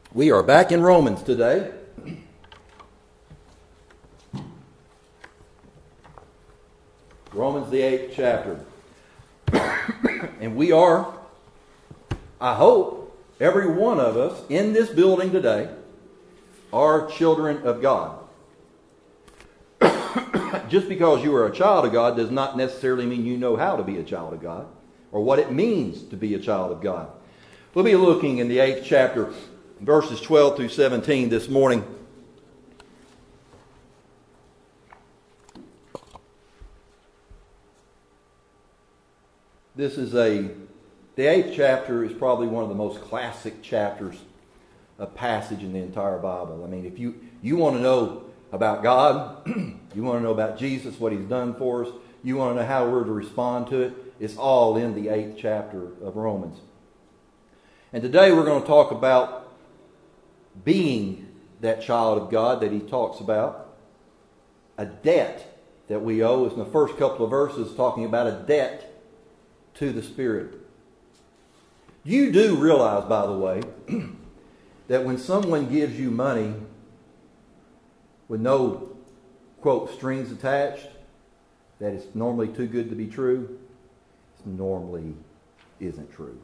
We are back in Romans today. Romans, the 8th chapter. And we are, I hope, every one of us in this building today are children of God. Just because you are a child of God does not necessarily mean you know how to be a child of God or what it means to be a child of God. We'll be looking in the 8th chapter, verses 12 through 17 this morning. The 8th chapter is probably one of the most classic chapters of passage in the entire Bible. I mean, if you want to know about God, you want to know about Jesus, what He's done for us, you want to know how we're to respond to it, it's all in the 8th chapter of Romans. And today we're going to talk about being that child of God that he talks about. A debt that we owe is in the first couple of verses talking about a debt to the Spirit. You do realize, by the way, that when someone gives you money with no, quote, strings attached, that it's normally too good to be true, it normally isn't true.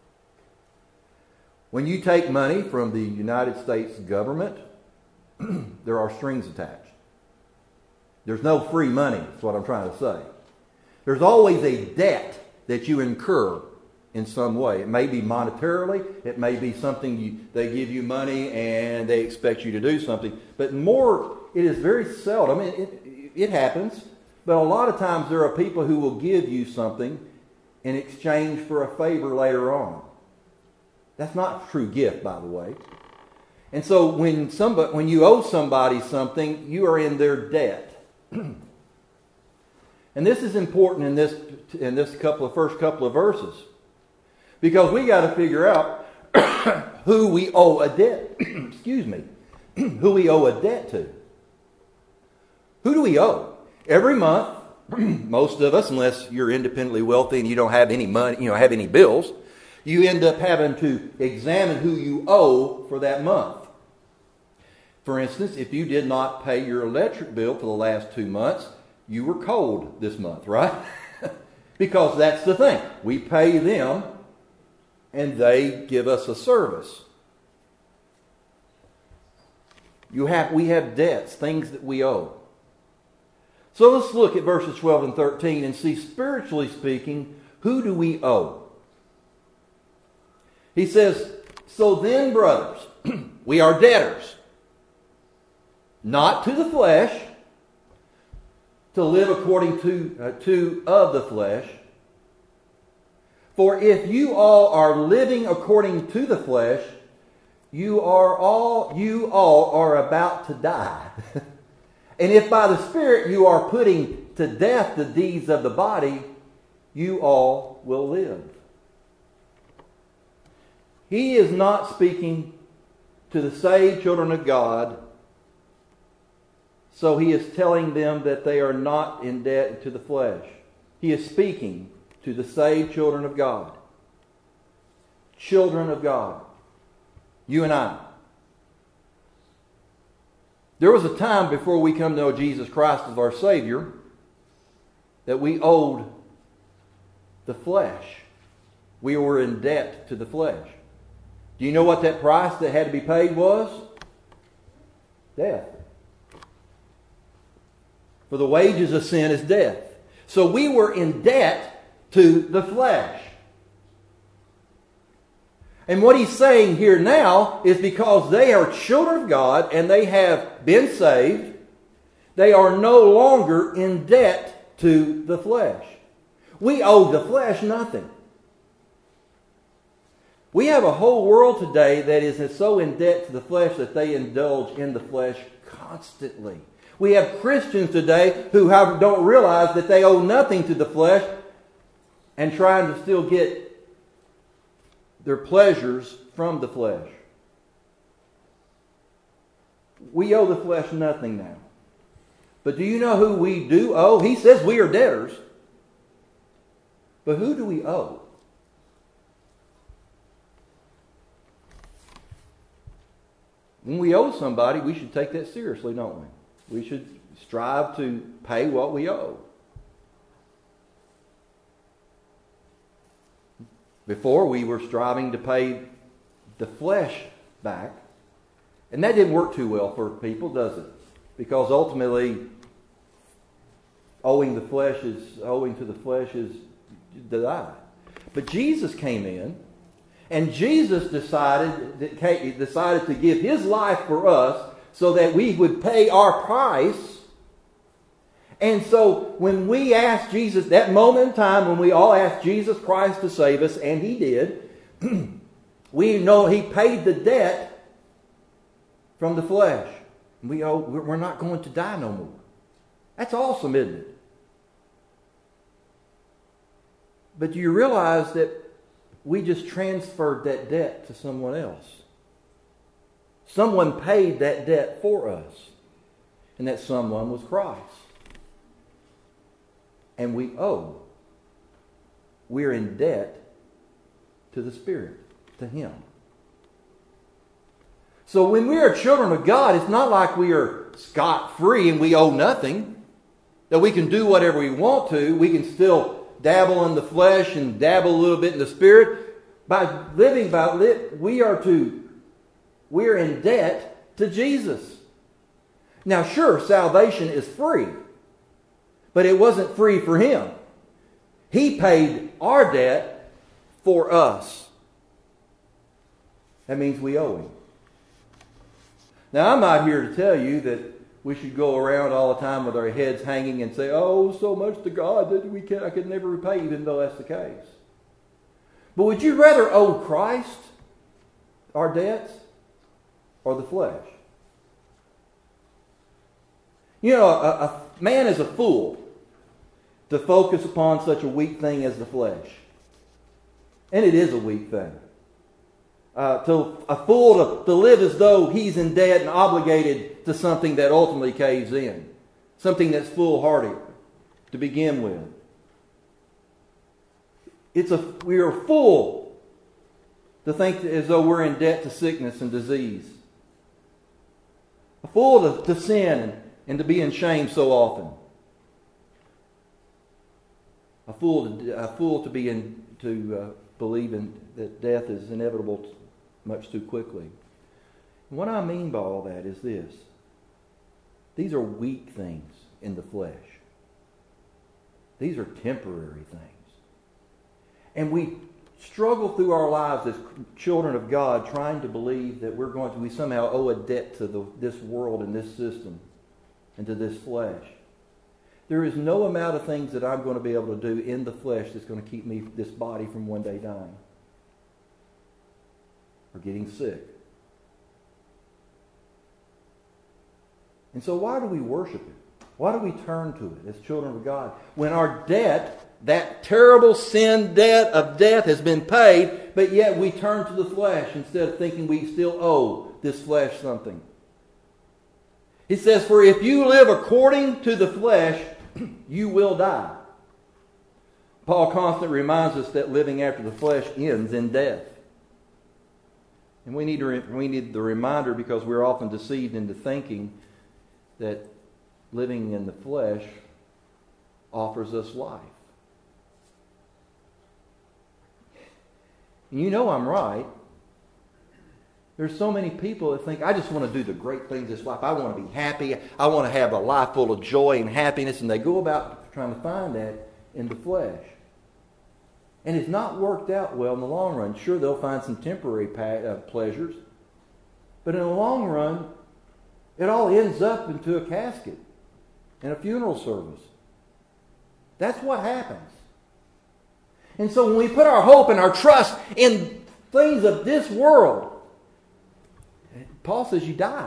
When you take money from the United States government, there are strings attached. There's no free money, that's what I'm trying to say. There's always a debt that you incur in some way. It may be monetarily, it may be something they give you money and they expect you to do something. But more, it is very seldom. It happens, but a lot of times there are people who will give you something in exchange for a favor later on. That's not a true gift, by the way. And so when you owe somebody something, you are in their debt. And this is important in this first couple of verses, because we got to figure out who we owe a debt. Excuse me, who we owe a debt to. Who do we owe? Every month, most of us, unless you're independently wealthy and you don't have any money, have any bills, you end up having to examine who you owe for that month. For instance, if you did not pay your electric bill for the last 2 months, you were cold this month, right? Because that's the thing. We pay them and they give us a service. We have debts, things that we owe. So let's look at verses 12 and 13 and see, spiritually speaking, who do we owe? He says, so then, brothers, we are debtors, not to the flesh, to live according to of the flesh. For if you all are living according to the flesh, you all are about to die. And if by the Spirit you are putting to death the deeds of the body, you all will live. He is not speaking to the saved children of God, so he is telling them that they are not in debt to the flesh. He is speaking to the saved children of God. Children of God. You and I. There was a time before we come to know Jesus Christ as our Savior that we owed the flesh. We were in debt to the flesh. Do you know what that price that had to be paid was? Death. For the wages of sin is death. So we were in debt to the flesh. And what he's saying here now is because they are children of God and they have been saved, they are no longer in debt to the flesh. We owe the flesh nothing. We have a whole world today that is so in debt to the flesh that they indulge in the flesh constantly. We have Christians today who don't realize that they owe nothing to the flesh and trying to still get their pleasures from the flesh. We owe the flesh nothing now. But do you know who we do owe? He says we are debtors. But who do we owe? When we owe somebody, we should take that seriously, don't we? We should strive to pay what we owe. Before, we were striving to pay the flesh back. And that didn't work too well for people, does it? Because ultimately, owing to the flesh is to die. But Jesus came in, and Jesus decided to give His life for us so that we would pay our price. And so when we asked Jesus, that moment in time when we all asked Jesus Christ to save us, and He did, we know He paid the debt from the flesh. We're not going to die no more. That's awesome, isn't it? But do you realize that we just transferred that debt to someone else? Someone paid that debt for us. And that someone was Christ. And we owe. We're in debt to the Spirit, to Him. So when we are children of God, it's not like we are scot-free and we owe nothing. That we can do whatever we want to. We can still dabble in the flesh and dabble a little bit in the Spirit. We're in debt to Jesus. Now sure, salvation is free. But it wasn't free for Him. He paid our debt for us. That means we owe Him. Now, I'm not here to tell you that we should go around all the time with our heads hanging and say, oh, so much to God that I could never repay, even though that's the case. But would you rather owe Christ our debts or the flesh? You know, a man is a fool to focus upon such a weak thing as the flesh. And it is a weak thing. To a fool to live as though he's in debt and obligated to something that ultimately caves in. Something that's foolhardy to begin with. We are a fool to think as though we're in debt to sickness and disease. A fool to sin and to be in shame so often. A fool to believe in that death is inevitable much too quickly. And what I mean by all that is this. These are weak things in the flesh. These are temporary things. And we struggle through our lives as children of God trying to believe that we somehow owe a debt to this world and this system and to this flesh. There is no amount of things that I'm going to be able to do in the flesh that's going to keep this body from one day dying or getting sick. And so why do we worship it? Why do we turn to it as children of God? When our debt, that terrible sin debt of death has been paid, but yet we turn to the flesh instead of thinking we still owe this flesh something. He says, for if you live according to the flesh, you will die. Paul constantly reminds us that living after the flesh ends in death. And we need the reminder because we're often deceived into thinking that living in the flesh offers us life. And you know I'm right. There's so many people that think, I just want to do the great things in this life. I want to be happy. I want to have a life full of joy and happiness. And they go about trying to find that in the flesh. And it's not worked out well in the long run. Sure, they'll find some temporary pleasures. But in the long run, it all ends up into a casket and a funeral service. That's what happens. And so when we put our hope and our trust in things of this world, Paul says you die.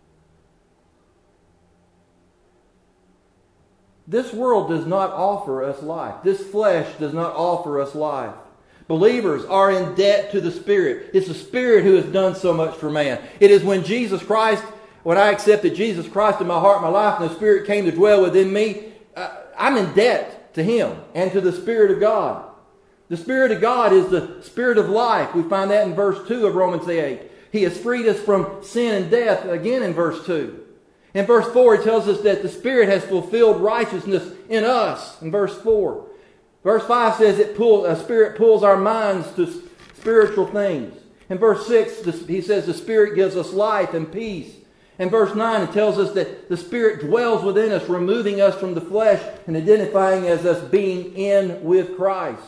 This world does not offer us life. This flesh does not offer us life. Believers are in debt to the Spirit. It's the Spirit who has done so much for man. It is when I accepted Jesus Christ in my heart and my life, and the Spirit came to dwell within me, I'm in debt to Him and to the Spirit of God. The Spirit of God is the Spirit of life. We find that in verse 2 of Romans 8. He has freed us from sin and death, again in verse 2. In verse 4, it tells us that the Spirit has fulfilled righteousness in us, in verse 4. Verse 5 says a Spirit pulls our minds to spiritual things. In verse 6, he says the Spirit gives us life and peace. In verse 9, it tells us that the Spirit dwells within us, removing us from the flesh and identifying as us being in with Christ.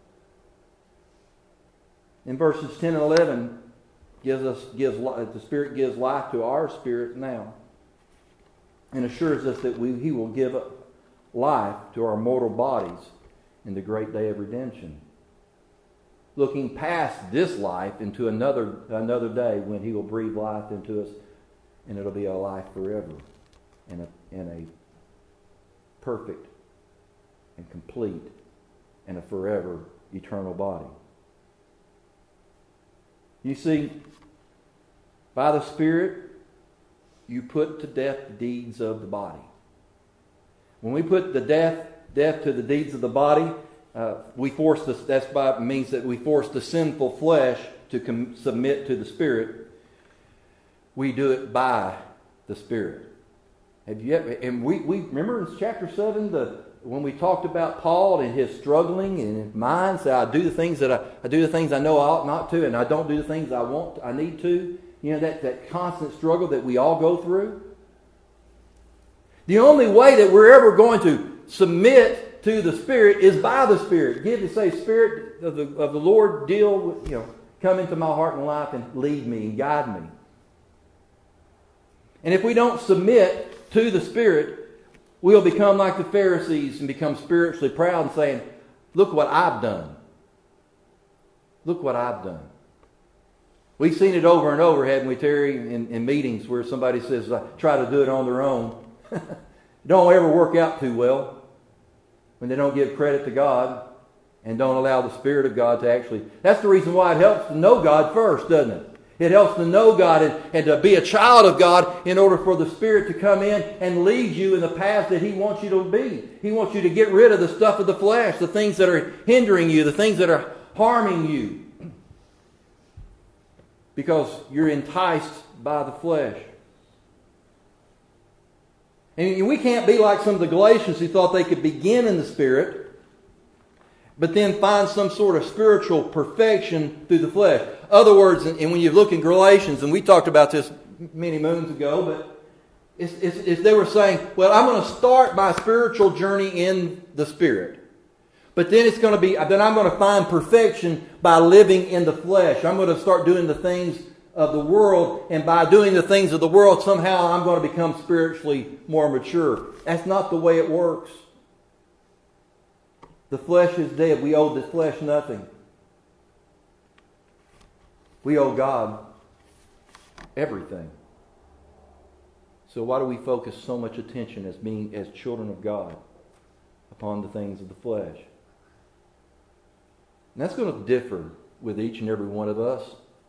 In verses 10 and 11, the Spirit gives life to our spirit now and assures us that He will give life to our mortal bodies in the great day of redemption. Looking past this life into another day when He will breathe life into us, and it'll be a life forever in a perfect and complete and a forever eternal body. You see, by the Spirit, you put to death the deeds of the body. When we put the death to the deeds of the body, means that we force the sinful flesh to submit to the Spirit. We do it by the Spirit. Have you ever? And we remember in chapter 7 when we talked about Paul and his struggling in his mind. Say, I do the things that I do the things I know I ought not to, and I don't do the things I need to. You know, that constant struggle that we all go through. The only way that we're ever going to submit to the Spirit is by the Spirit. Spirit of the Lord, deal with, come into my heart and life and lead me and guide me. And if we don't submit to the Spirit, we'll become like the Pharisees and become spiritually proud and saying, look what I've done. Look what I've done. We've seen it over and over, haven't we, Terry, in meetings where somebody says, try to do it on their own. It don't ever work out too well when they don't give credit to God and don't allow the Spirit of God to actually... That's the reason why it helps to know God first, doesn't it? It helps to know God and to be a child of God in order for the Spirit to come in and lead you in the path that He wants you to be. He wants you to get rid of the stuff of the flesh, the things that are hindering you, the things that are harming you. Because you're enticed by the flesh. And we can't be like some of the Galatians who thought they could begin in the Spirit, but then find some sort of spiritual perfection through the flesh. Other words, and when you look in Galatians, and we talked about this many moons ago, but it's they were saying, well, I'm going to start my spiritual journey in the Spirit. But then I'm going to find perfection by living in the flesh. I'm going to start doing the things of the world, and by doing the things of the world, somehow I'm going to become spiritually more mature. That's not the way it works. The flesh is dead. We owe the flesh nothing. We owe God everything. So why do we focus so much attention as children of God upon the things of the flesh? And that's going to differ with each and every one of us.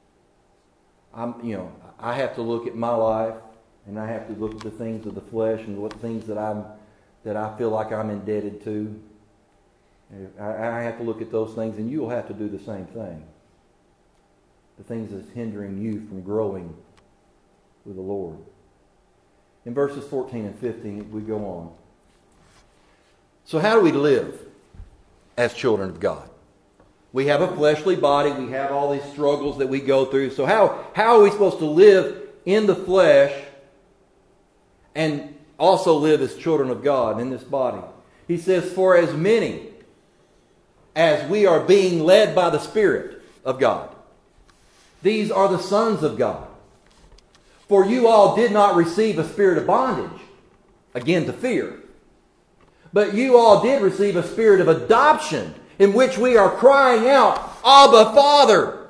I have to look at my life, and I have to look at the things of the flesh and what things that I feel like I'm indebted to. I have to look at those things, and you'll have to do the same thing. The things that's hindering you from growing with the Lord. In verses 14 and 15, we go on. So how do we live as children of God? We have a fleshly body. We have all these struggles that we go through. So how are we supposed to live in the flesh and also live as children of God in this body? He says, for as many as we are being led by the Spirit of God, these are the sons of God. For you all did not receive a spirit of bondage, again to fear, but you all did receive a spirit of adoption, in which we are crying out, Abba, Father.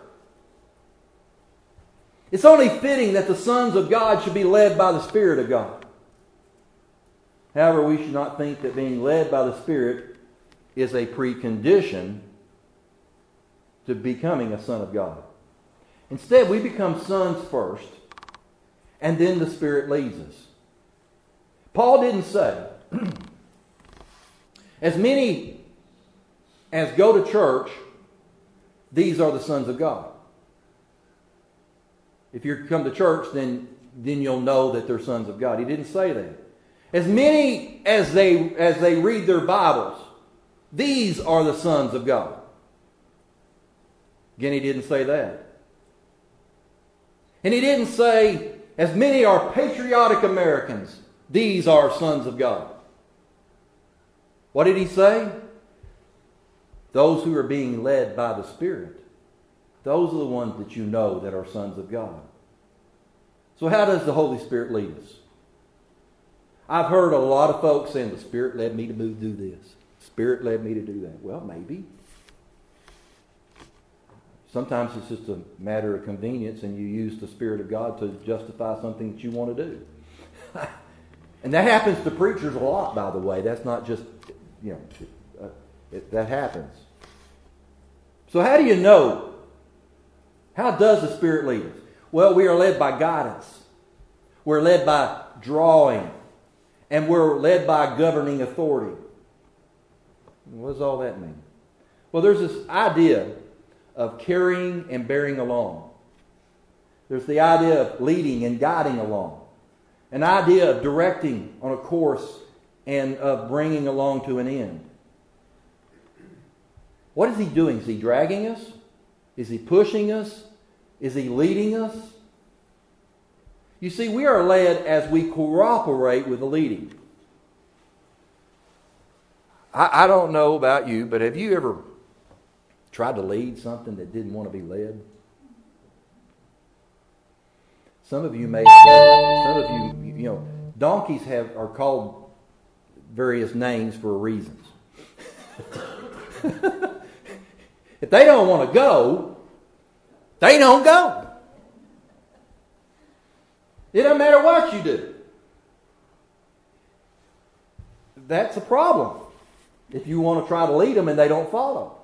It's only fitting that the sons of God should be led by the Spirit of God. However, we should not think that being led by the Spirit is a precondition to becoming a son of God. Instead, we become sons first, and then the Spirit leads us. Paul didn't say, as many as go to church, these are the sons of God. If you come to church, then you'll know that they're sons of God. He didn't say that. As many as they read their Bibles, these are the sons of God. Again, he didn't say that. And he didn't say, as many are patriotic Americans, these are sons of God. What did he say? Those who are being led by the Spirit. Those are the ones that you know that are sons of God. So how does the Holy Spirit lead us? I've heard a lot of folks saying, the Spirit led me to do this. Spirit led me to do that. Well, maybe. Sometimes it's just a matter of convenience and you use the Spirit of God to justify something that you want to do. And that happens to preachers a lot, by the way. That's not just, that happens. So how do you know? How does the Spirit lead us? Well, we are led by guidance. We're led by drawing. And we're led by governing authority. What does all that mean? Well, there's this idea of carrying and bearing along. There's the idea of leading and guiding along. An idea of directing on a course and of bringing along to an end. What is he doing? Is he dragging us? Is he pushing us? Is he leading us? You see, we are led as we cooperate with the leading. I don't know about you, but have you ever tried to lead something that didn't want to be led? Some of you may, donkeys are called various names for reasons. If they don't want to go, they don't go. It doesn't matter what you do. That's a problem if you want to try to lead them and they don't follow.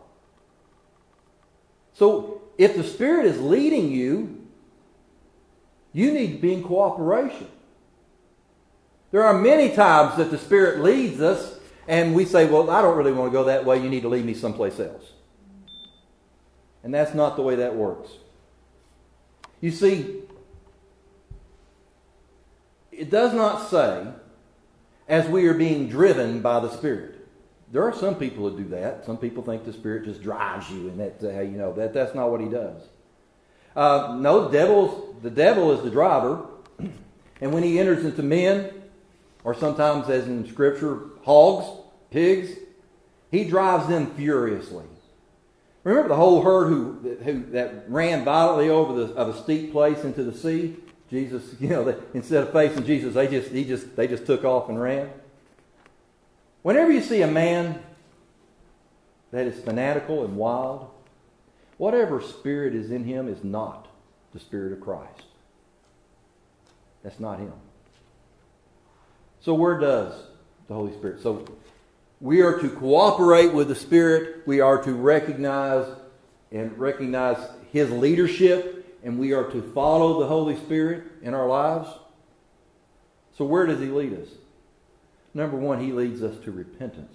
So if the Spirit is leading you, you need to be in cooperation. There are many times that the Spirit leads us and we say, well, I don't really want to go that way. You need to lead me someplace else. And that's not the way that works. You see, it does not say, as we are being driven by the Spirit. There are some people who do that. Some people think the Spirit just drives you, and that's how you know that. That's not what he does. No, the devil is the driver. And when he enters into men, or sometimes as in Scripture, hogs, pigs, he drives them furiously. Remember the whole herd that ran violently over of a steep place into the sea? Jesus, instead of facing Jesus, they just took off and ran. Whenever you see a man that is fanatical and wild, whatever spirit is in him is not the Spirit of Christ. That's not him. So where does the Holy Spirit? So we are to cooperate with the Spirit. We are to recognize His leadership. And we are to follow the Holy Spirit in our lives. So where does He lead us? Number one, He leads us to repentance.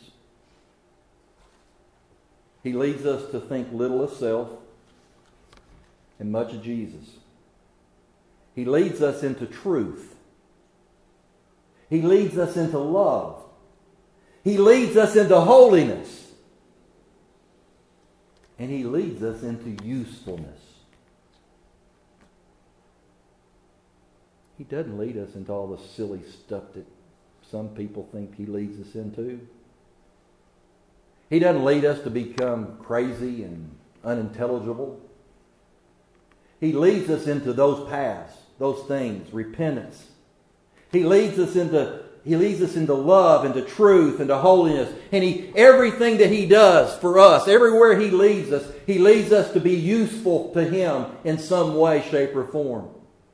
He leads us to think little of self and much of Jesus. He leads us into truth. He leads us into love. He leads us into holiness. And He leads us into usefulness. He doesn't lead us into all the silly stuff that some people think He leads us into. He doesn't lead us to become crazy and unintelligible. He leads us into those paths, those things, repentance. He leads us into love, into truth, into holiness. And everything that He does for us, everywhere He leads us to be useful to Him in some way, shape, or form.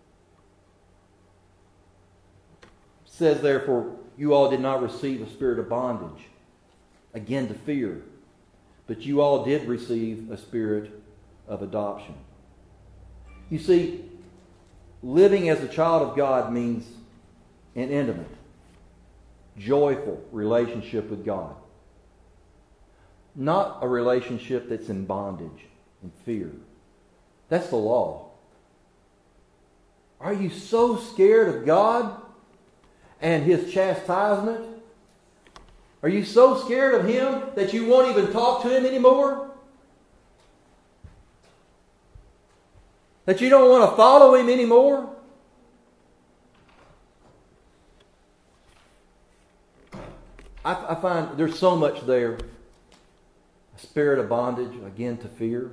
It says, therefore, you all did not receive a spirit of bondage, again to fear, but you all did receive a spirit of adoption. You see, living as a child of God means an intimate, joyful relationship with God. Not a relationship that's in bondage and fear. That's the law. Are you so scared of God and His chastisement? Are you so scared of Him that you won't even talk to Him anymore? That you don't want to follow Him anymore? I find there's so much there. A spirit of bondage, again, to fear.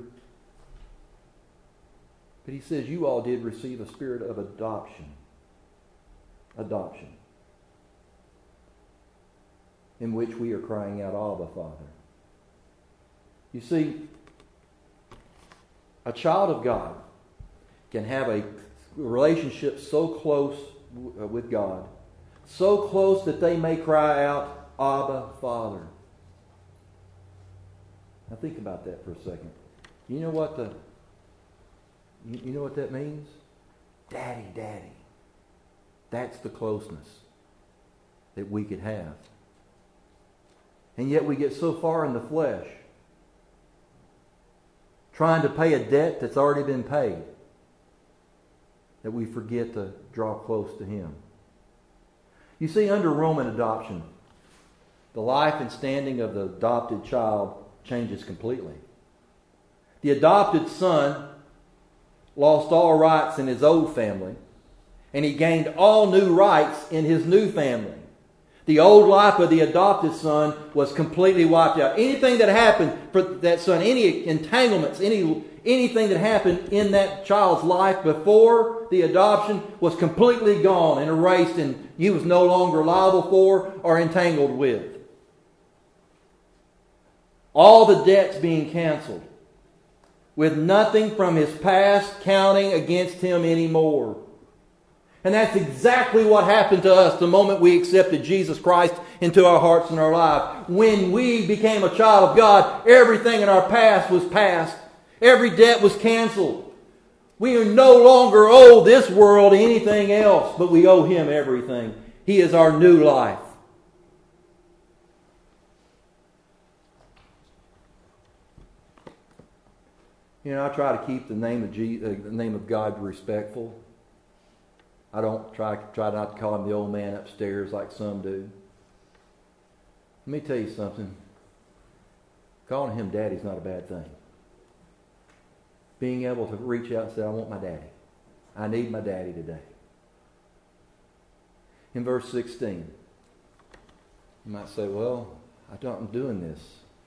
But he says you all did receive a spirit of adoption. Adoption. In which we are crying out, Abba, Father. You see, a child of God can have a relationship so close with God, so close that they may cry out, Abba, Father. Now think about that for a second. You know what you know what that means? Daddy, Daddy. That's the closeness that we could have. And yet we get so far in the flesh, trying to pay a debt that's already been paid, that we forget to draw close to Him. You see, under Roman adoption, the life and standing of the adopted child changes completely. The adopted son lost all rights in his old family, and he gained all new rights in his new family. The old life of the adopted son was completely wiped out. Anything that happened for that son, any entanglements, anything that happened in that child's life before the adoption was completely gone and erased, and he was no longer liable for or entangled with. All the debts being canceled, with nothing from his past counting against him anymore. And that's exactly what happened to us the moment we accepted Jesus Christ into our hearts and our life. When we became a child of God, everything in our past was past. Every debt was canceled. We are no longer owe this world anything else, but we owe Him everything. He is our new life. You know, I try to keep the name of God respectful. I don't try not to call Him the old man upstairs like some do. Let me tell you something. Calling Him Daddy is not a bad thing. Being able to reach out and say, I want my daddy. I need my daddy today. In verse 16, you might say, well, I'm doing this.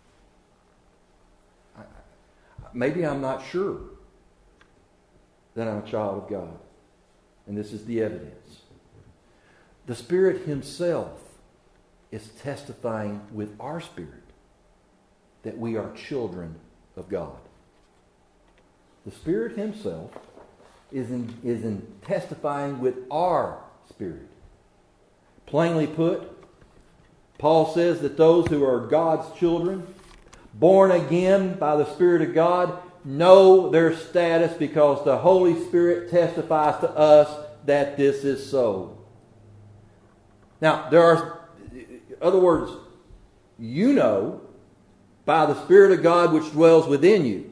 Maybe I'm not sure that I'm a child of God. And this is the evidence. The Spirit Himself is testifying with our spirit that we are children of God. The Spirit Himself is in testifying with our spirit. Plainly put, Paul says that those who are God's children, born again by the Spirit of God, know their status because the Holy Spirit testifies to us that this is so. Now, in other words, you know by the Spirit of God which dwells within you.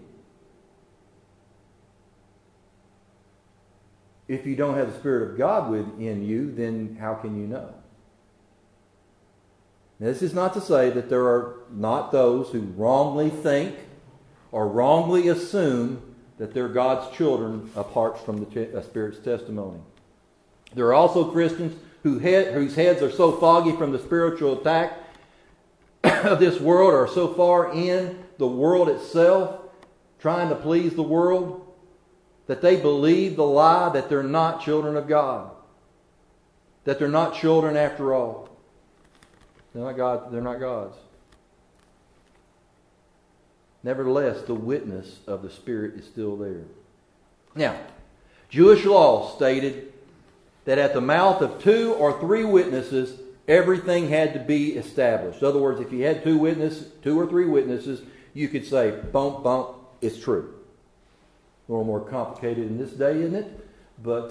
If you don't have the Spirit of God within you, then how can you know? Now, this is not to say that there are not those who wrongly think or wrongly assume that they're God's children apart from the Spirit's testimony. There are also Christians whose heads are so foggy from the spiritual attack of this world, or so far in the world itself, trying to please the world, that they believe the lie that they're not children of God. That they're not children after all. They're not God's. Nevertheless, the witness of the Spirit is still there. Now, Jewish law stated that at the mouth of 2 or 3 witnesses, everything had to be established. In other words, if you had 2 or 3 witnesses, you could say, bump, bump, it's true. A little more complicated in this day, isn't it? But,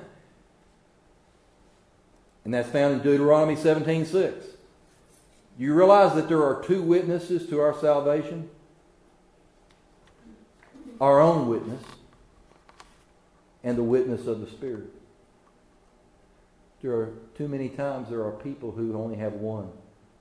and that's found in Deuteronomy 17:6. You realize that there are 2 witnesses to our salvation? Our own witness and the witness of the Spirit. Too many times there are people who only have one.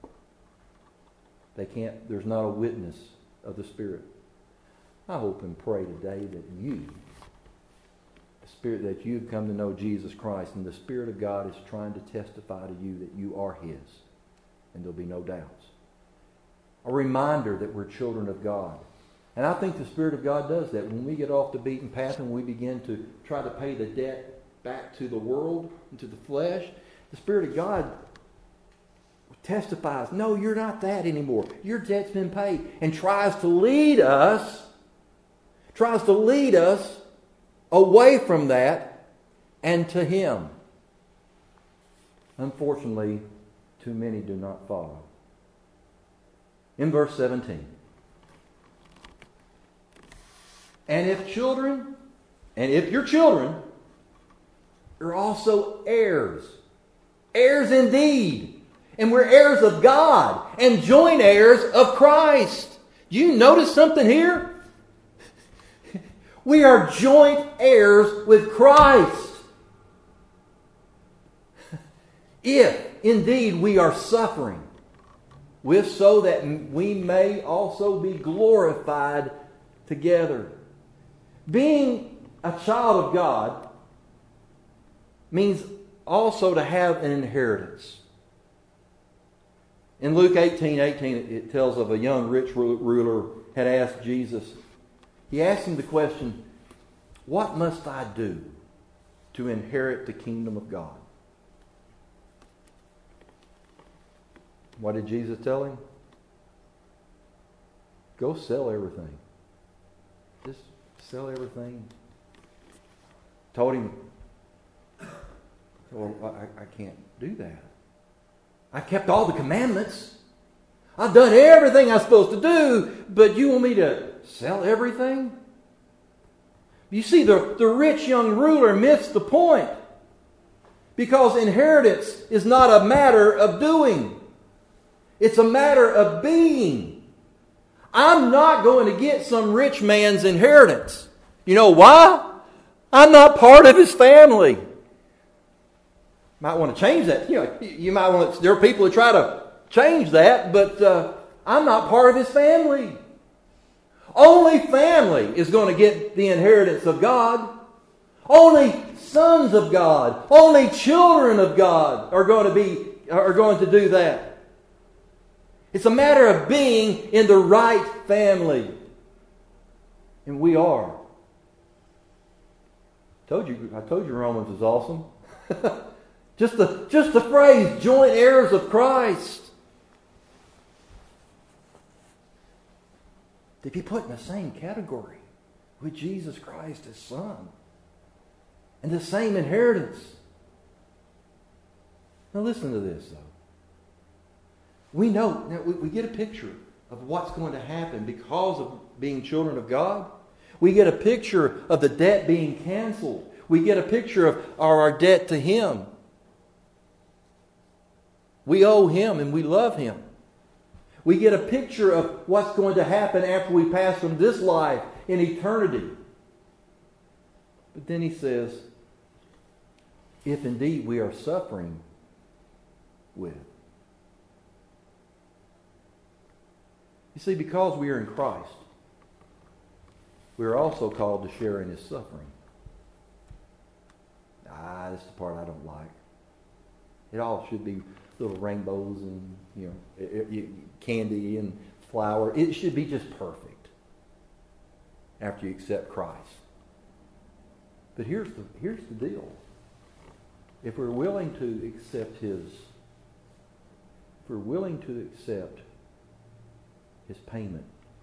There's not a witness of the Spirit. I hope and pray today that the Spirit that you've come to know Jesus Christ, and the Spirit of God is trying to testify to you that you are His, and there'll be no doubts. A reminder that we're children of God. And I think the Spirit of God does that. When we get off the beaten path and we begin to try to pay the debt back to the world and to the flesh, the Spirit of God testifies, no, you're not that anymore. Your debt's been paid. And tries to lead us away from that and to Him. Unfortunately, too many do not follow. In verse 17. And if your children are also heirs. Heirs indeed. And we're heirs of God and joint heirs of Christ. Do you notice something here? We are joint heirs with Christ. If indeed we are suffering, with so that we may also be glorified together. Being a child of God means also to have an inheritance. In Luke 18:18, it tells of a young rich ruler had asked Jesus. He asked him the question, what must I do to inherit the kingdom of God? What did Jesus tell him? Go sell everything. Just sell everything. Told him, well, I can't do that. I've kept all the commandments. I've done everything I'm supposed to do, but you want me to sell everything? You see, the rich young ruler missed the point. Because inheritance is not a matter of doing. It's a matter of being. I'm not going to get some rich man's inheritance. You know why? I'm not part of his family. Might want to change that. You might want to, there are people who try to change that, but I'm not part of his family. Only family is going to get the inheritance of God. Only sons of God, only children of God are going to do that. It's a matter of being in the right family. And we are. I told you Romans is awesome. Just the phrase, joint heirs of Christ. To be put in the same category with Jesus Christ, His Son. And the same inheritance. Now listen to this, though. We know, now we get a picture of what's going to happen because of being children of God. We get a picture of the debt being canceled. We get a picture of our debt to Him. We owe Him and we love Him. We get a picture of what's going to happen after we pass from this life in eternity. But then he says, if indeed we are suffering with. You see, because we are in Christ, we are also called to share in His suffering. That's the part I don't like. It all should be little rainbows and candy and flour. It should be just perfect after you accept Christ. But here's the deal. If we're willing to accept His payment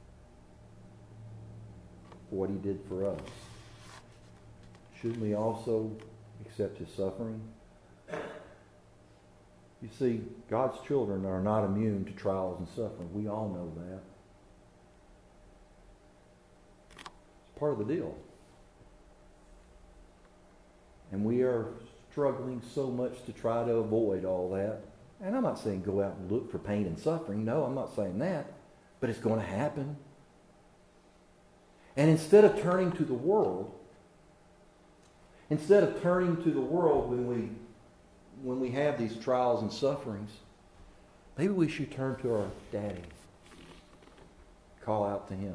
for what He did for us, shouldn't we also accept His suffering? You see, God's children are not immune to trials and suffering. We all know that. It's part of the deal. And we are struggling so much to try to avoid all that. And I'm not saying go out and look for pain and suffering. No, I'm not saying that. But it's going to happen. And instead of turning to the world, Instead of turning to the world when we have these trials and sufferings, maybe we should turn to our Daddy. Call out to Him.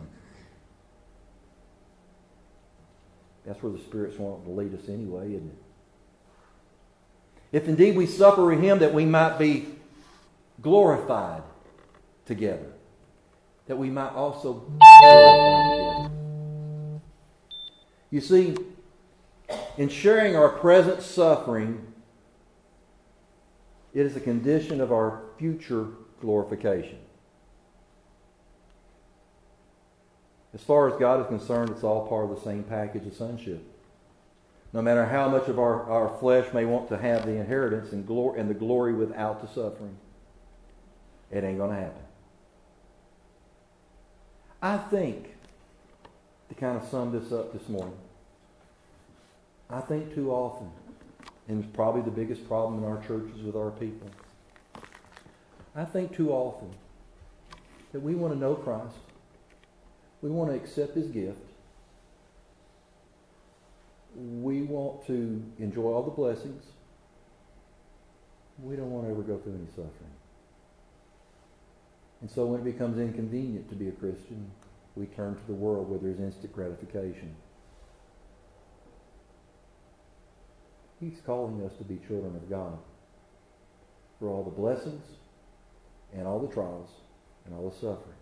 That's where the Spirit's wanting to lead us anyway, isn't it? If indeed we suffer with Him, that we might be glorified together. That we might also be glorified together. You see, in sharing our present suffering, it is a condition of our future glorification. As far as God is concerned, it's all part of the same package of sonship. No matter how much of our flesh may want to have the inheritance and the glory without the suffering, it ain't going to happen. I think, to kind of sum this up this morning, I think too often, and it's probably the biggest problem in our churches with our people, I think too often that we want to know Christ. We want to accept His gift. We want to enjoy all the blessings. We don't want to ever go through any suffering. And so when it becomes inconvenient to be a Christian, we turn to the world where there's instant gratification. He's calling us to be children of God for all the blessings and all the trials and all the suffering.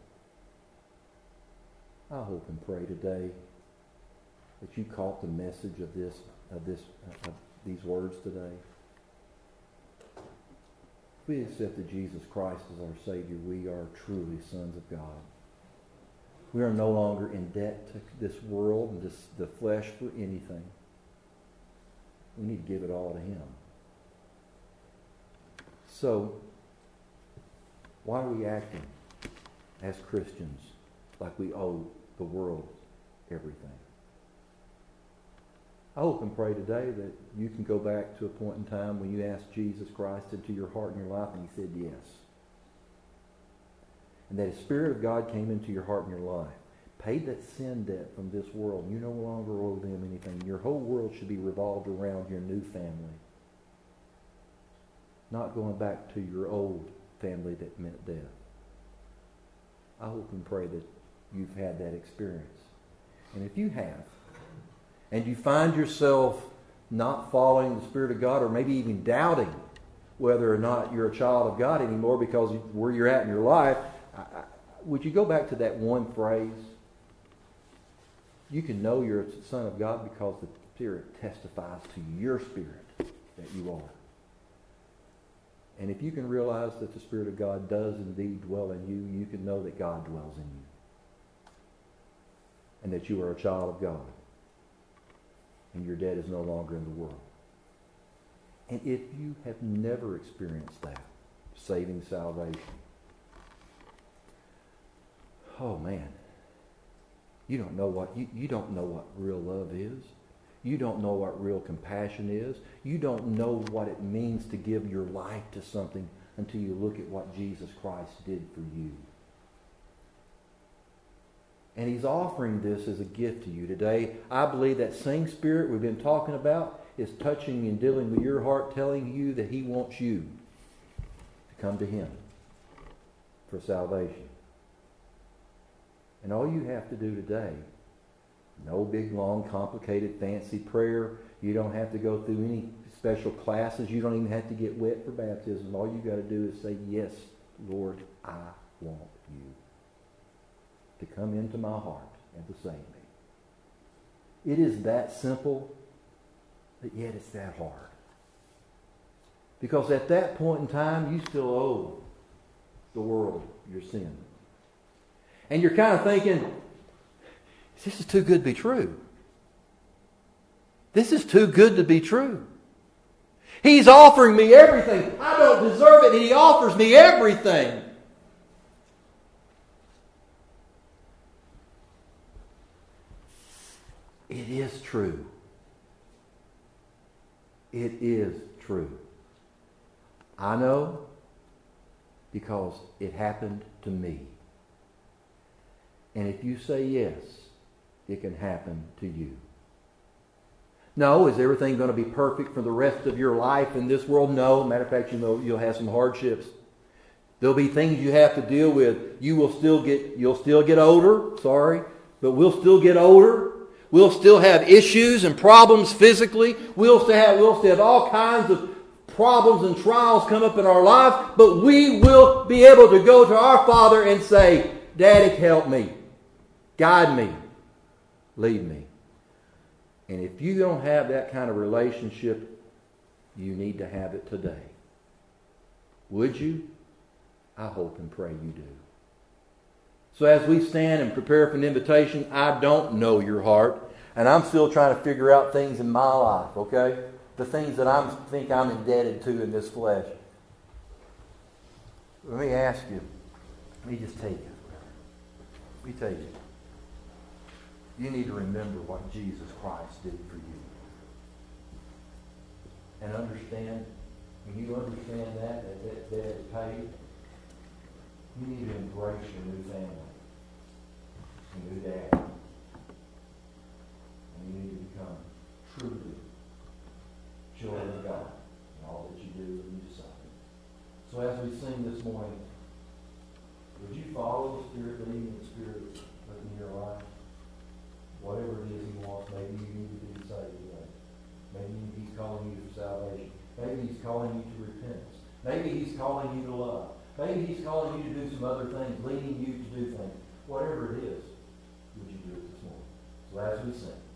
I hope and pray today that you caught the message of these words today. If we accepted Jesus Christ as our Savior, we are truly sons of God. We are no longer in debt to this world and the flesh for anything. We need to give it all to Him. So, why are we acting as Christians like we owe the world everything? I hope and pray today that you can go back to a point in time when you asked Jesus Christ into your heart and your life and He said yes. And that His Spirit of God came into your heart and your life, paid that sin debt from this world. You no longer owe them anything. Your whole world should be revolved around your new family. Not going back to your old family that meant death. I hope and pray that you've had that experience. And if you have, and you find yourself not following the Spirit of God, or maybe even doubting whether or not you're a child of God anymore because where you're at in your life, would you go back to that one phrase? You can know you're a son of God because the Spirit testifies to your spirit that you are. And if you can realize that the Spirit of God does indeed dwell in you, you can know that God dwells in you. And that you are a child of God. And your debt is no longer in the world. And if you have never experienced that, saving salvation, oh man, you don't know what real love is. You don't know what real compassion is. You don't know what it means to give your life to something until you look at what Jesus Christ did for you. And He's offering this as a gift to you today. I believe that same Spirit we've been talking about is touching and dealing with your heart, telling you that He wants you to come to Him for salvation. And all you have to do today, no big, long, complicated, fancy prayer. You don't have to go through any special classes. You don't even have to get wet for baptism. All you got to do is say, yes, Lord, I want you to come into my heart and to save me. It is that simple, but yet it's that hard. Because at that point in time, you still owe the world your sin. And you're kind of thinking, this is too good to be true. This is too good to be true. He's offering me everything. I don't deserve it, and He offers me everything. It is true. It is true. I know because it happened to me. And if you say yes, it can happen to you. No. Is everything going to be perfect for the rest of your life in this world? No. Matter of fact, you'll have some hardships. There'll be things you have to deal with. You'll still get older, sorry, but we'll still get older. We'll still have issues and problems physically. We'll still have all kinds of problems and trials come up in our lives, but we will be able to go to our Father and say, Daddy, help me. Guide me. Lead me. And if you don't have that kind of relationship, you need to have it today. Would you? I hope and pray you do. So as we stand and prepare for an invitation, I don't know your heart, and I'm still trying to figure out things in my life, okay? The things that I think I'm indebted to in this flesh. Let me ask you. Let me just tell you. Let me tell you. You need to remember what Jesus Christ did for you. And understand, when you understand that debt is paid, you need to embrace your new family, your new dad. And you need to become truly children of God in all that you do and you say. So as we sing this morning, would you follow the Spirit leading the Spirit in your life? Whatever it is He wants, maybe you need to be saved today. Maybe He's calling you to salvation. Maybe He's calling you to repentance. Maybe He's calling you to love. Maybe He's calling you to do some other things, leading you to do things. Whatever it is, would you do it this morning? So as we sing.